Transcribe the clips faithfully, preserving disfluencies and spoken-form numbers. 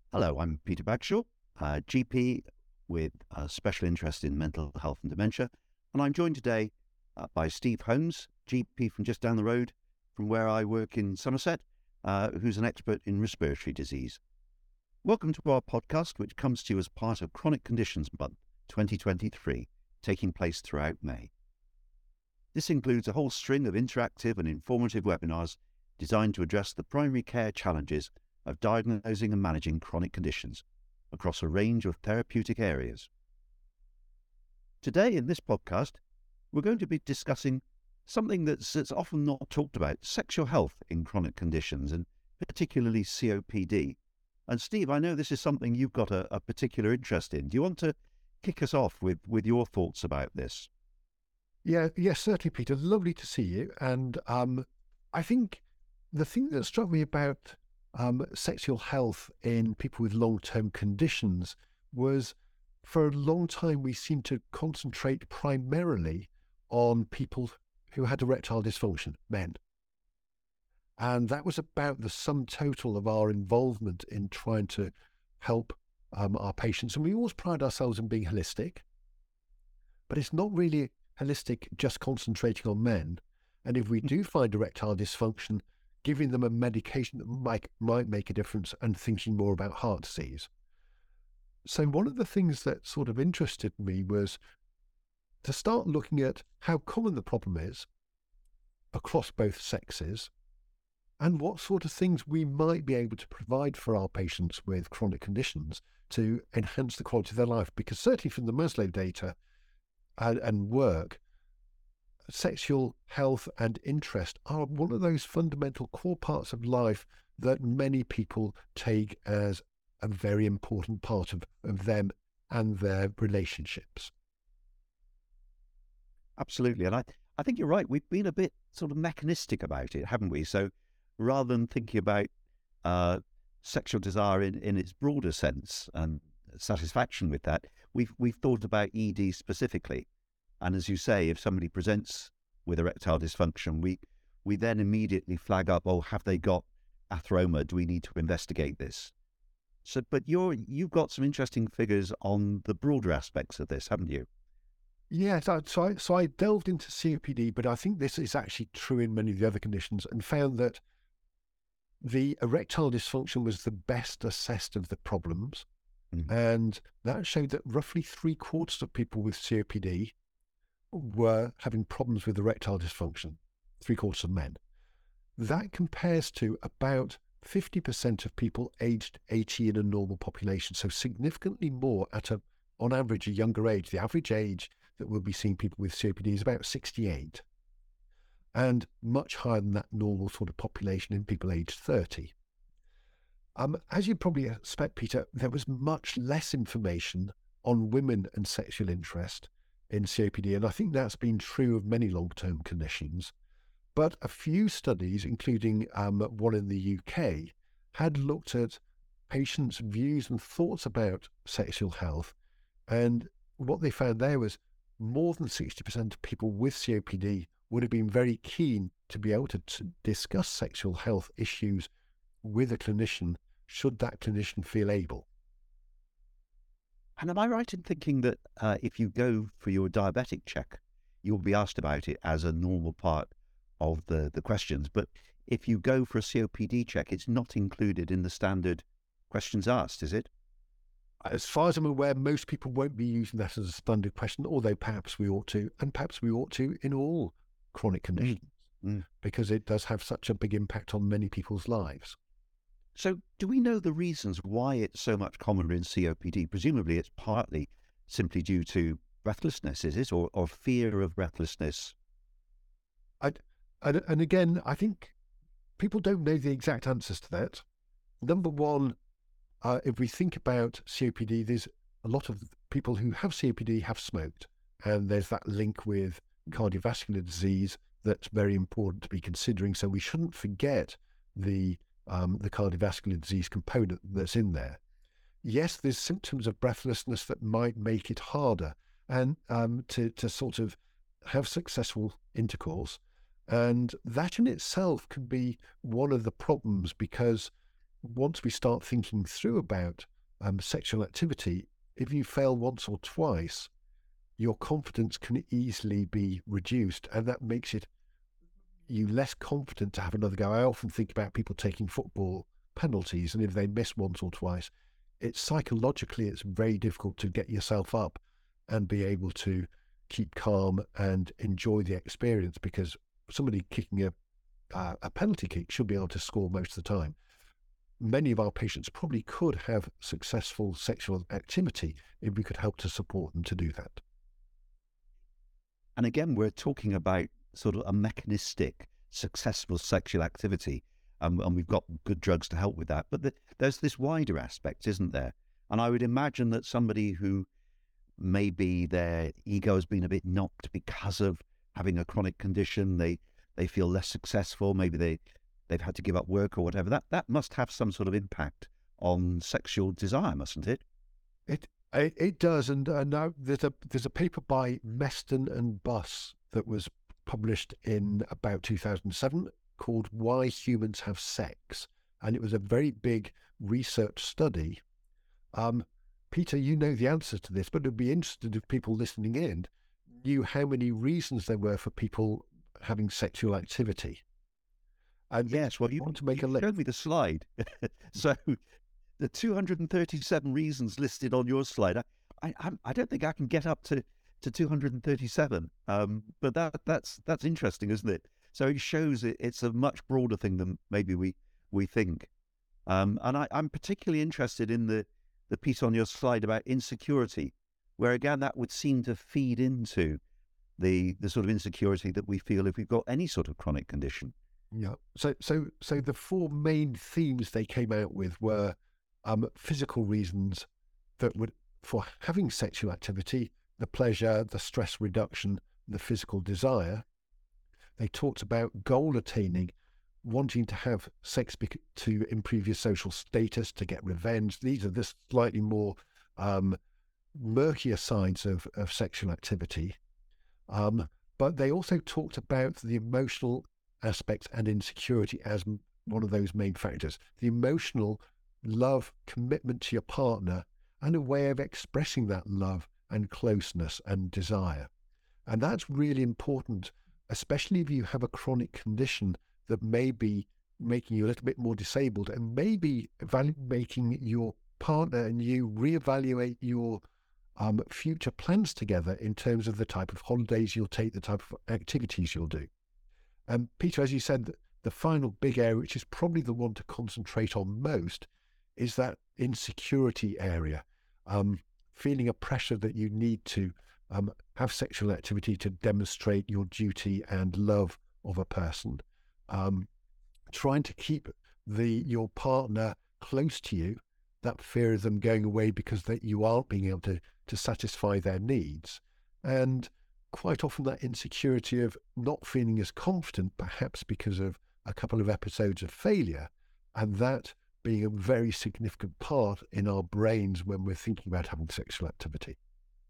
Hello, I'm Peter Bagshaw, uh, G P with a special interest in mental health and dementia, and I'm joined today uh, by Steve Holmes, G P from just down the road from where I work in Somerset, uh, who's an expert in respiratory disease. Welcome to our podcast, which comes to you as part of Chronic Conditions Month twenty twenty-three, taking place throughout May. This includes a whole string of interactive and informative webinars designed to address the primary care challenges of diagnosing and managing chronic conditions across a range of therapeutic areas. Today in this podcast, we're going to be discussing something that's, that's often not talked about, sexual health in chronic conditions, and particularly C O P D. And Steve, I know this is something you've got a, a particular interest in. Do you want to kick us off with, with your thoughts about this? Yeah, yes, certainly, Peter. Lovely to see you. And um, I think the thing that struck me about um, sexual health in people with long-term conditions was, for a long time, we seemed to concentrate primarily on people who had erectile dysfunction, men. And that was about the sum total of our involvement in trying to help um, our patients. And we always pride ourselves in being holistic, but it's not really holistic just concentrating on men. And if we do find erectile dysfunction, giving them a medication that might, might make a difference and thinking more about heart disease. So one of the things that sort of interested me was to start looking at how common the problem is across both sexes and what sort of things we might be able to provide for our patients with chronic conditions to enhance the quality of their life. Because certainly from the Maslow data and, and work, sexual health and interest are one of those fundamental core parts of life that many people take as a very important part of, of them and their relationships. Absolutely. And I, I think you're right. We've been a bit sort of mechanistic about it, haven't we? So rather than thinking about uh, sexual desire in, in its broader sense and satisfaction with that, we've, we've thought about E D specifically. And as you say, if somebody presents with erectile dysfunction, we we then immediately flag up, oh, have they got atheroma? Do we need to investigate this? So, but you're, you've got some interesting figures on the broader aspects of this, haven't you? Yeah, so, so, I, so I delved into C O P D, but I think this is actually true in many of the other conditions, and found that the erectile dysfunction was the best assessed of the problems. Mm-hmm. And that showed that roughly three quarters of people with C O P D were having problems with erectile dysfunction, three quarters of men. That compares to about fifty percent of people aged eighty in a normal population, so significantly more at a, on average, a younger age. The average age that we'll be seeing people with C O P D is about sixty-eight, and much higher than that normal sort of population in people aged thirty. Um, as you probably expect, Peter, there was much less information on women and sexual interest in C O P D, and I think that's been true of many long-term conditions. But a few studies, including um, one in the U K, had looked at patients' views and thoughts about sexual health, and what they found there was more than sixty percent of people with C O P D would have been very keen to be able to, to discuss sexual health issues with a clinician, should that clinician feel able. And am I right in thinking that uh, if you go for your diabetic check, you'll be asked about it as a normal part of the, the questions, but if you go for a C O P D check, it's not included in the standard questions asked, is it? As far as I'm aware, most people won't be using that as a standard question, although perhaps we ought to, and perhaps we ought to in all chronic conditions, mm. Mm. because it does have such a big impact on many people's lives. So do we know the reasons why it's so much commoner in C O P D? Presumably it's partly simply due to breathlessness, is it, or, or fear of breathlessness? I, and, and again, I think people don't know the exact answers to that. Number one, uh, if we think about C O P D, there's a lot of people who have C O P D have smoked, and there's that link with cardiovascular disease that's very important to be considering. So we shouldn't forget the Um, the cardiovascular disease component that's in there. Yes, there's symptoms of breathlessness that might make it harder and um, to, to sort of have successful intercourse. And that in itself can be one of the problems, because once we start thinking through about um, sexual activity, if you fail once or twice, your confidence can easily be reduced, and that makes it you less confident to have another go. I often think about people taking football penalties, and if they miss once or twice, it's psychologically it's very difficult to get yourself up and be able to keep calm and enjoy the experience, because somebody kicking a uh, a penalty kick should be able to score most of the time. Many of our patients probably could have successful sexual activity if we could help to support them to do that. And again, we're talking about sort of a mechanistic, successful sexual activity, um, and we've got good drugs to help with that. But the, there's this wider aspect, isn't there? And I would imagine that somebody who maybe their ego has been a bit knocked because of having a chronic condition, they they feel less successful, maybe they, they've had to give up work or whatever, that, that must have some sort of impact on sexual desire, mustn't it? It it, it does, and uh, now there's a there's a paper by Meston and Buss that was published in about two thousand seven called "Why Humans Have Sex," and it was a very big research study. Um, Peter, you know the answer to this, but it'd be interesting if people listening in knew how many reasons there were for people having sexual activity. And yes, well, you want to make you a list. showed me the slide. So the two hundred thirty-seven reasons listed on your slide, I, I, I don't think I can get up to, to two hundred thirty-seven. Um, but that that's that's interesting, isn't it? So it shows it, it's a much broader thing than maybe we we think. Um, and I, I'm particularly interested in the the piece on your slide about insecurity, where again that would seem to feed into the the sort of insecurity that we feel if we've got any sort of chronic condition. Yeah. So so so the four main themes they came out with were um, physical reasons that would for having sexual activity, the pleasure, the stress reduction, the physical desire. They talked about goal attaining, wanting to have sex bec- to improve your social status, to get revenge. These are the slightly more um, murkier sides of, of sexual activity. Um, but they also talked about the emotional aspects and insecurity as one of those main factors. The emotional love, commitment to your partner, and a way of expressing that love and closeness and desire. And that's really important, especially if you have a chronic condition that may be making you a little bit more disabled, and maybe evalu- making your partner and you reevaluate your um, future plans together in terms of the type of holidays you'll take, the type of activities you'll do. And Peter, as you said, the final big area, which is probably the one to concentrate on most, is that insecurity area, um, feeling a pressure that you need to um, have sexual activity to demonstrate your duty and love of a person, um, trying to keep the your partner close to you, that fear of them going away because that you aren't being able to, to satisfy their needs, and quite often that insecurity of not feeling as confident, perhaps because of a couple of episodes of failure, and that being a very significant part in our brains when we're thinking about having sexual activity.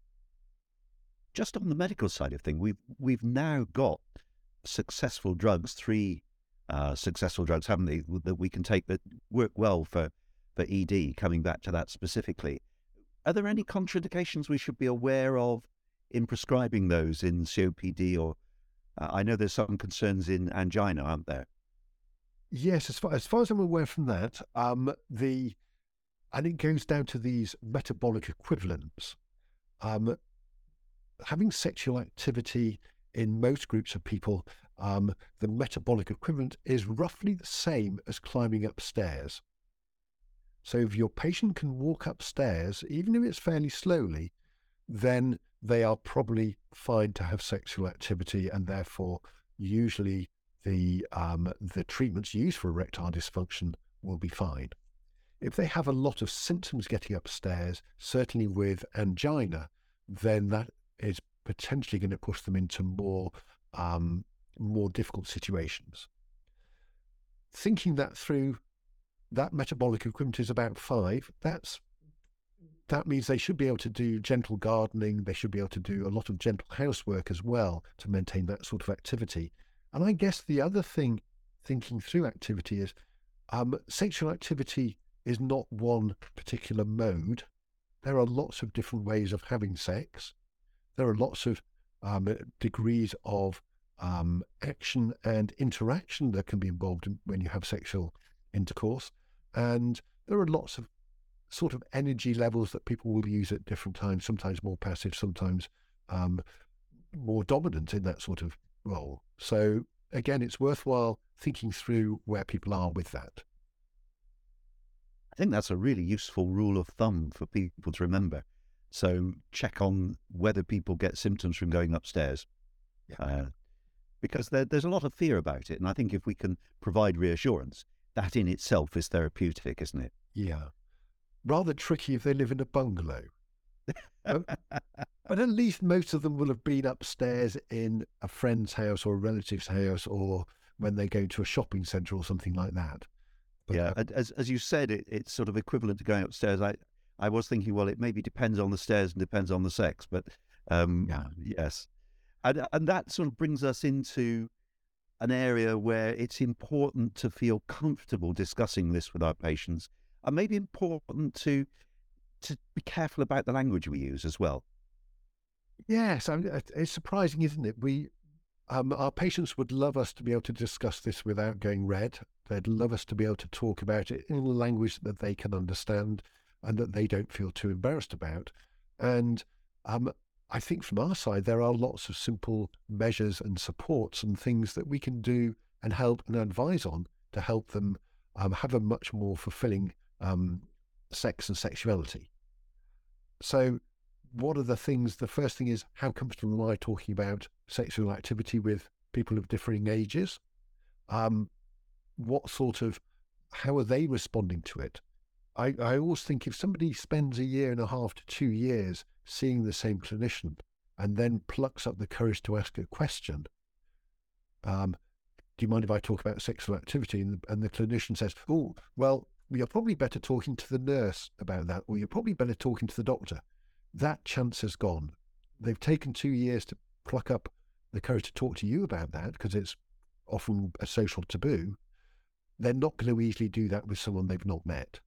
Just on the medical side of things, we've we've now got successful drugs, three uh, successful drugs, haven't they, that we can take that work well for, for E D, coming back to that specifically. Are there any contraindications we should be aware of in prescribing those in C O P D? Or uh, I know there's some concerns in angina, aren't there? Yes, as far as, far as I'm aware from that, um, the and it goes down to these metabolic equivalents. Um, having sexual activity in most groups of people, um, the metabolic equivalent is roughly the same as climbing upstairs. So if your patient can walk upstairs, even if it's fairly slowly, then they are probably fine to have sexual activity, and therefore usually the um, the treatments used for erectile dysfunction will be fine. If they have a lot of symptoms getting upstairs, certainly with angina, then that is potentially going to push them into more um, more difficult situations. Thinking that through, that metabolic equivalent is about five. That's that means they should be able to do gentle gardening. They should be able to do a lot of gentle housework as well to maintain that sort of activity. And I guess the other thing, thinking through activity, is Um, sexual activity is not one particular mode. There are lots of different ways of having sex. There are lots of um, degrees of um, action and interaction that can be involved in, when you have sexual intercourse. And there are lots of sort of energy levels that people will use at different times, sometimes more passive, sometimes um, more dominant in that sort of role. So again, it's worthwhile thinking through where people are with that. I think that's a really useful rule of thumb for people to remember. So check on whether people get symptoms from going upstairs. Yeah. Uh, because there, there's a lot of fear about it. And I think if we can provide reassurance, that in itself is therapeutic, isn't it? Yeah. Rather tricky if they live in a bungalow. um, but at least most of them will have been upstairs in a friend's house or a relative's house, or when they go to a shopping centre or something like that. But, yeah, uh, as as you said, it, it's sort of equivalent to going upstairs. I, I was thinking, well, it maybe depends on the stairs and depends on the sex, but um, yeah. yes. And, and that sort of brings us into an area where it's important to feel comfortable discussing this with our patients, and maybe important to to be careful about the language we use as well. Yes, I mean, it's surprising, isn't it? We, um, our patients would love us to be able to discuss this without going red. They'd love us to be able to talk about it in a language that they can understand and that they don't feel too embarrassed about. And um, I think from our side, there are lots of simple measures and supports and things that we can do and help and advise on to help them um, have a much more fulfilling um, sex and sexuality. So what are the things? The first thing is, how comfortable am I talking about sexual activity with people of differing ages? Um, what sort of, how are they responding to it? I, I always think if somebody spends a year and a half to two years seeing the same clinician and then plucks up the courage to ask a question, um, do you mind if I talk about sexual activity? And the, and the clinician says, oh, well, you're probably better talking to the nurse about that, or you're probably better talking to the doctor. That chance has gone. They've taken two years to pluck up the courage to talk to you about that because it's often a social taboo. They're not going to easily do that with someone they've not met.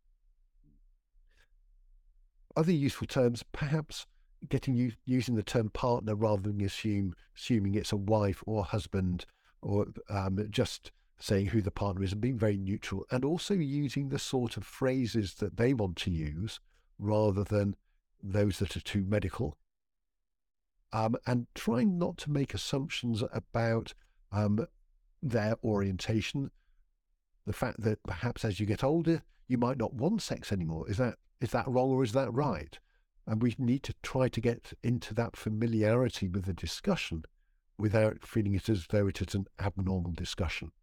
Other useful terms, perhaps getting you using the term partner rather than assume assuming it's a wife or husband, or um, just saying who the partner is and being very neutral, and also using the sort of phrases that they want to use rather than those that are too medical. Um, and trying not to make assumptions about um, their orientation. The fact that perhaps as you get older, you might not want sex anymore. Is that is that wrong or is that right? And we need to try to get into that familiarity with the discussion without feeling it as though it is an abnormal discussion.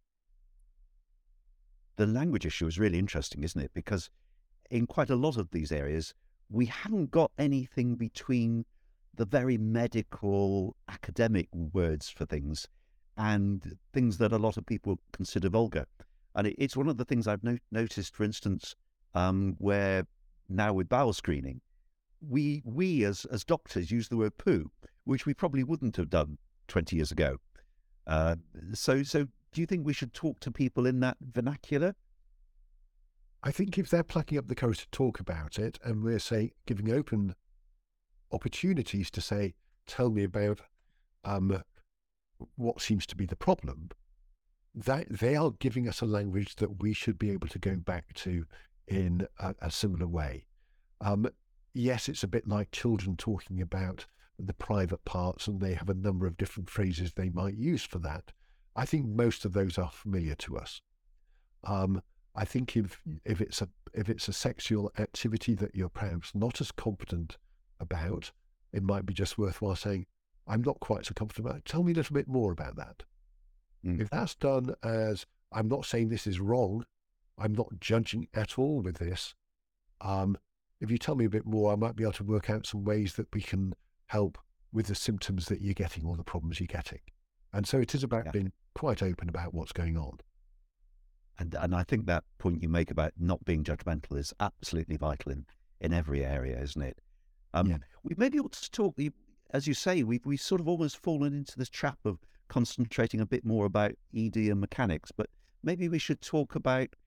The language issue is really interesting, isn't it? Because in quite a lot of these areas, we haven't got anything between the very medical, academic words for things and things that a lot of people consider vulgar. And it, it's one of the things I've no- noticed, for instance, um, where now with bowel screening, we we as as doctors use the word poo, which we probably wouldn't have done twenty years ago. Uh, so, so do you think we should talk to people in that vernacular? I think if they're plucking up the courage to talk about it, and we're say giving open opportunities to say, tell me about um, what seems to be the problem, that they are giving us a language that we should be able to go back to in a, a similar way. Um, yes, it's a bit like children talking about the private parts, and they have a number of different phrases they might use for that. I think most of those are familiar to us. Um, I think if if it's a if it's a sexual activity that you're perhaps not as competent about, it might be just worthwhile saying, I'm not quite so comfortable about it. Tell me a little bit more about that. Mm. If that's done as, I'm not saying this is wrong, I'm not judging at all with this. Um, if you tell me a bit more, I might be able to work out some ways that we can help with the symptoms that you're getting or the problems you're getting. And so it is about yeah. being quite open about what's going on. And and I think that point you make about not being judgmental is absolutely vital in, in every area, isn't it? Um, yeah. We maybe ought to talk, as you say, we've, we've sort of almost fallen into this trap of concentrating a bit more about E D and mechanics, but maybe we should talk about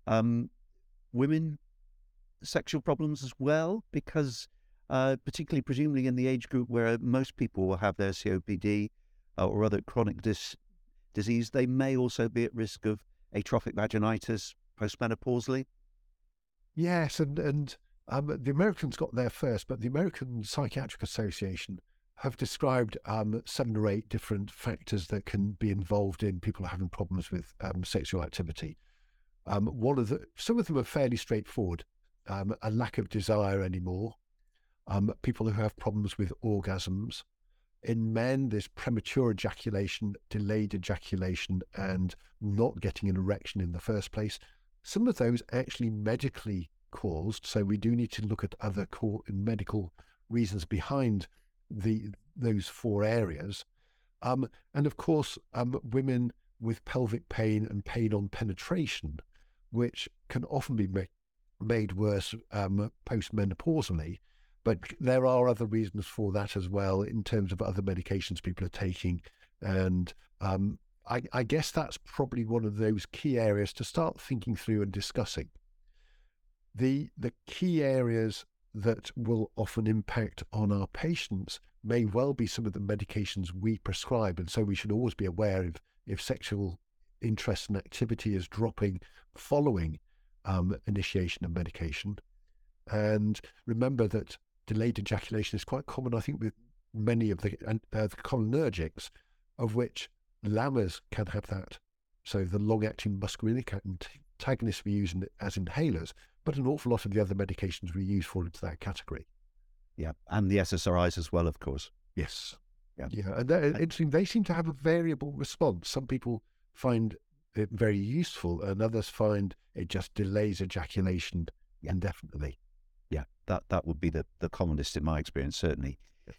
Um, women sexual problems as well, because uh, particularly presumably in the age group where most people will have their C O P D uh, or other chronic dis- disease, they may also be at risk of atrophic vaginitis postmenopausally. Yes, and and um, the Americans got there first, but the American Psychiatric Association have described um, seven or eight different factors that can be involved in people having problems with um, sexual activity. Um, one of the some of them are fairly straightforward: um, a lack of desire anymore, um, people who have problems with orgasms. In men, there's premature ejaculation, delayed ejaculation, and not getting an erection in the first place. Some of those actually medically caused, so we do need to look at other core medical reasons behind the those four areas. Um, and of course, um, women with pelvic pain and pain on penetration, which can often be ma- made worse um, postmenopausally. But there are other reasons for that as well in terms of other medications people are taking. And um, I, I guess that's probably one of those key areas to start thinking through and discussing. The, the key areas that will often impact on our patients may well be some of the medications we prescribe. And so we should always be aware of if sexual interest and activity is dropping following um, initiation of medication. And remember that delayed ejaculation is quite common, I think, with many of the, uh, the cholinergics, of which Lamas can have that. So the long-acting muscarinic antagonists we use in, as inhalers, but an awful lot of the other medications we use fall into that category. Yeah, and the S S R Is as well, of course. Yes. Yeah, yeah, and they're interesting. They seem to have a variable response. Some people find it very useful, and others find it just delays ejaculation yeah. indefinitely. Yeah, that, that would be the, the commonest in my experience, certainly.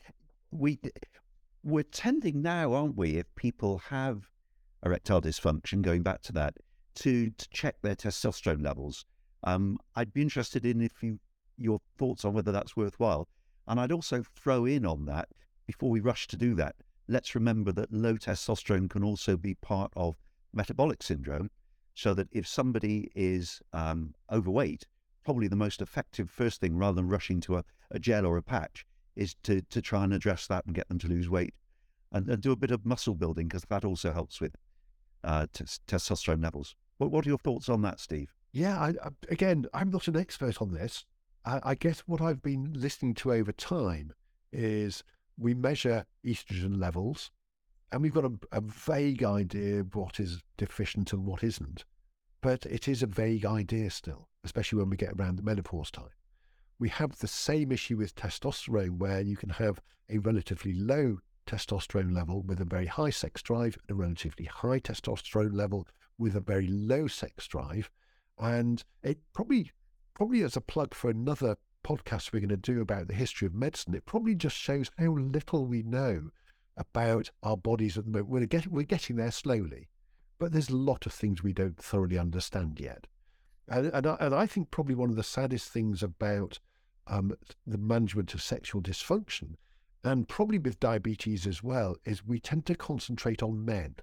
We, we're tending now, aren't we, if people have erectile dysfunction, going back to that, to, to check their testosterone levels. Um, I'd be interested in if you your thoughts on whether that's worthwhile. And I'd also throw in on that, before we rush to do that, let's remember that low testosterone can also be part of metabolic syndrome, so that if somebody is um, overweight, probably the most effective first thing, rather than rushing to a, a gel or a patch, is to, to try and address that and get them to lose weight and, and do a bit of muscle building, because that also helps with uh, t- testosterone levels. What, what are your thoughts on that, Steve? Yeah, I, I, again, I'm not an expert on this. I, I guess what I've been listening to over time is we measure estrogen levels, and we've got a, a vague idea of what is deficient and what isn't. But it is a vague idea still, especially when we get around the menopause time. We have the same issue with testosterone, where you can have a relatively low testosterone level with a very high sex drive, and a relatively high testosterone level with a very low sex drive. And it probably, probably as a plug for another podcast we're going to do about the history of medicine, it probably just shows how little we know about our bodies at the moment. We're getting, we're getting there slowly, but there's a lot of things we don't thoroughly understand yet. And, and, I, and I think probably one of the saddest things about um, the management of sexual dysfunction, and probably with diabetes as well, is we tend to concentrate on men.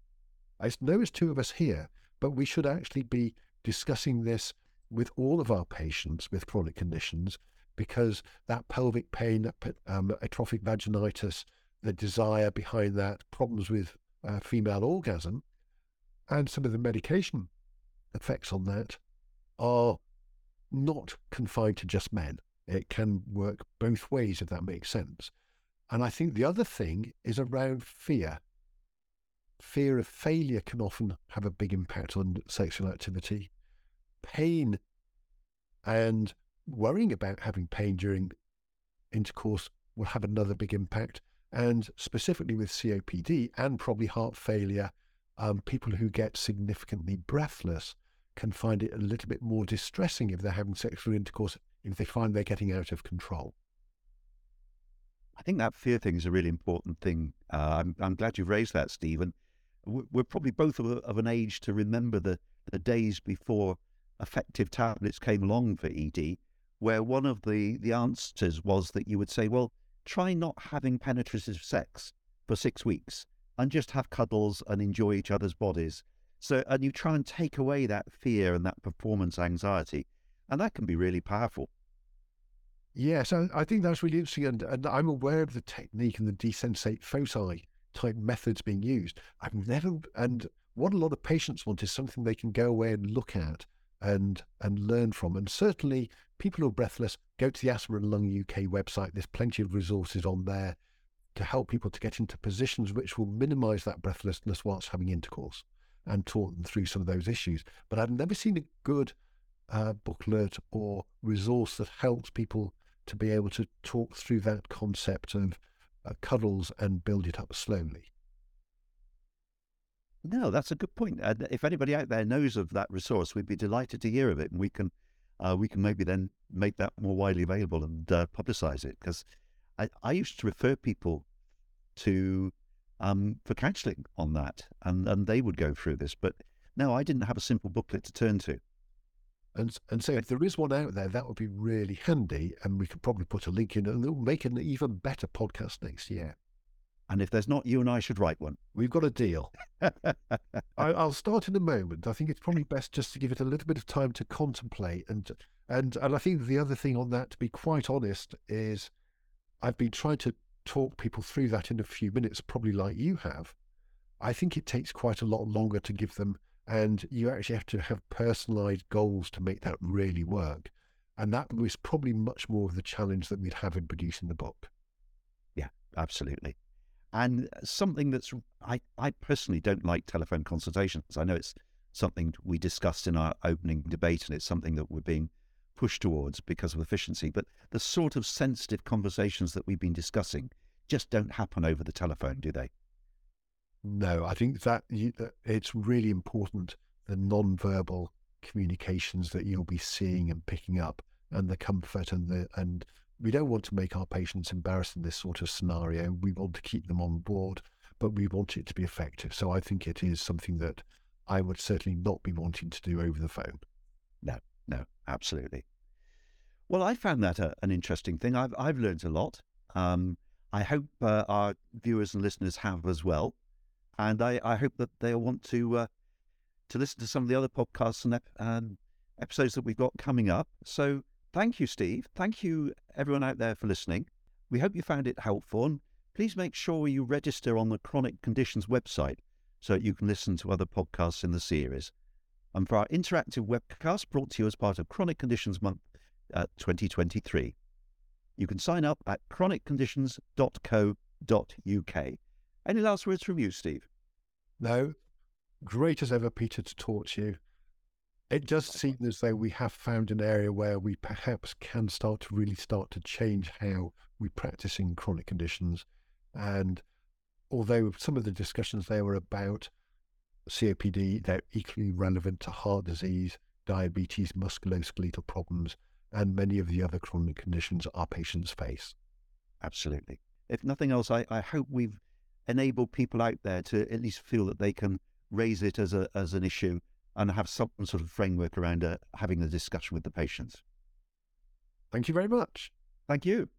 I know it's two of us here, but we should actually be discussing this with all of our patients with chronic conditions, because that pelvic pain, um, atrophic vaginitis, the desire behind that, problems with uh, female orgasm, and some of the medication effects on that are not confined to just men. It can work both ways, if that makes sense. And I think the other thing is around fear. Fear of failure can often have a big impact on sexual activity. Pain and worrying about having pain during intercourse will have another big impact. And specifically with C O P D and probably heart failure, um, people who get significantly breathless can find it a little bit more distressing if they're having sexual intercourse, if they find they're getting out of control. I think that fear thing is a really important thing. Uh, I'm, I'm glad you've raised that, Stephen. We're probably both of, a, of an age to remember the, the days before effective tablets came along for E D, where one of the, the answers was that you would say, well, try not having penetrative sex for six weeks and just have cuddles and enjoy each other's bodies. So, and you try and take away that fear and that performance anxiety, and that can be really powerful. Yes, I, I think that's really interesting, and, and I'm aware of the technique and the desensate foci type methods being used. I've never, and what a lot of patients want is something they can go away and look at and and learn from. And certainly, people who are breathless, go to the Asthma and Lung U K website. There's plenty of resources on there to help people to get into positions which will minimise that breathlessness whilst having intercourse, and talk them through some of those issues. But I've never seen a good uh, booklet or resource that helps people to be able to talk through that concept of uh, cuddles and build it up slowly. No, that's a good point. Uh, if anybody out there knows of that resource, we'd be delighted to hear of it, and we can uh, we can maybe then make that more widely available and uh, publicise it. Because I, I used to refer people to um, for counselling on that, and, and they would go through this. But no, I didn't have a simple booklet to turn to. And and so if there is one out there, that would be really handy, and we could probably put a link in, and it'll make an even better podcast next year. And if there's not, you and I should write one. We've got a deal. I, I'll start in a moment. I think it's probably best just to give it a little bit of time to contemplate. And and and I think the other thing on that, to be quite honest, is I've been trying to talk people through that in a few minutes, probably like you have. I think it takes quite a lot longer to give them, and you actually have to have personalised goals to make that really work. And that was probably much more of the challenge that we'd have in producing the book. Yeah, absolutely. And something that's, I, I personally don't like telephone consultations. I know it's something we discussed in our opening debate, and it's something that we're being pushed towards because of efficiency. But the sort of sensitive conversations that we've been discussing just don't happen over the telephone, do they? No, I think that you, that it's really important, the non-verbal communications that you'll be seeing and picking up, and the comfort and the and we don't want to make our patients embarrassed in this sort of scenario. We want to keep them on board, but we want it to be effective. So I think it is something that I would certainly not be wanting to do over the phone. No, no, absolutely. Well, I found that a, an interesting thing. I've I've learned a lot. Um, I hope uh, our viewers and listeners have as well. And I, I hope that they'll want to uh, to listen to some of the other podcasts and ep- um, episodes that we've got coming up. So thank you, Steve. Thank you, everyone out there, for listening. We hope you found it helpful. And please make sure you register on the Chronic Conditions website so that you can listen to other podcasts in the series. And for our interactive webcast brought to you as part of Chronic Conditions Month uh, twenty twenty-three, you can sign up at chronic conditions dot co dot uk. Any last words from you, Steve? No, great as ever, Peter, to talk to you. It does seem as though we have found an area where we perhaps can start to really start to change how we practice in chronic conditions. And although some of the discussions there were about C O P D, they're equally relevant to heart disease, diabetes, musculoskeletal problems, and many of the other chronic conditions our patients face. Absolutely. If nothing else, I, I hope we've enabled people out there to at least feel that they can raise it as a as an issue and have some sort of framework around uh, having a discussion with the patients. Thank you very much. Thank you.